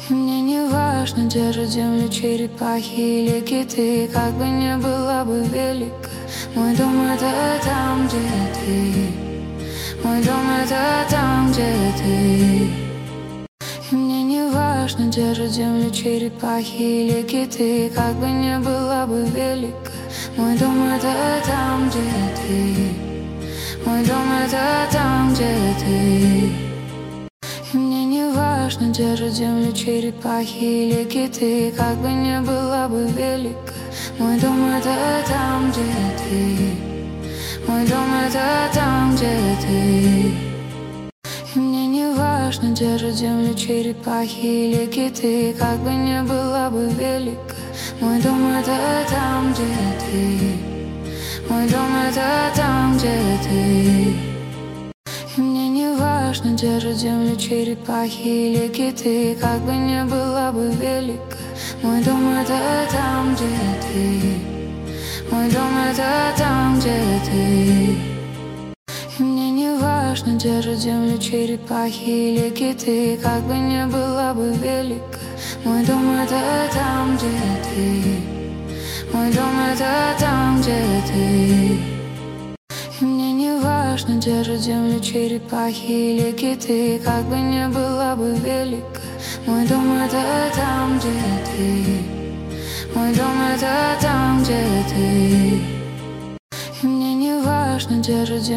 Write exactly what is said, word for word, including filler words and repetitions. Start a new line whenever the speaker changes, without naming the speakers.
И мне не важно, держат землю черепахи или киты. Как бы ни была бы велика, мой дом — это там, где ты. Мой дом — это там, где ты. И мне не важно, держат землю черепахи или киты. Как бы ни была бы велика, мой дом — это там, где ты. Мой дом — это там, где ты. И мне не важно, держат землю черепахи или киты. Как бы ни была бы велика, мой дом — это там, где ты. Мой дом — это там, где ты. И мне не важно, держат землю черепахи или киты. Как бы ни была бы велика, мой дом — это там, где ты. Мой дом — это там, где ты. И мне не важно, держат землю черепахи или киты. Как бы ни была бы велика, мой дом — это там, где ты. Мой дом — это там, где ты. И мне не важно, держат землю черепахи или киты. Как бы ни была бы велика, мой дом — это там, где ты. Мой дом — это там, где ты. И мне не важно, держат землю черепахи или киты. Как бы ни была бы велика, мой дом — это там, где ты. Мой дом — это там, где ты. И мне не важно, держат землю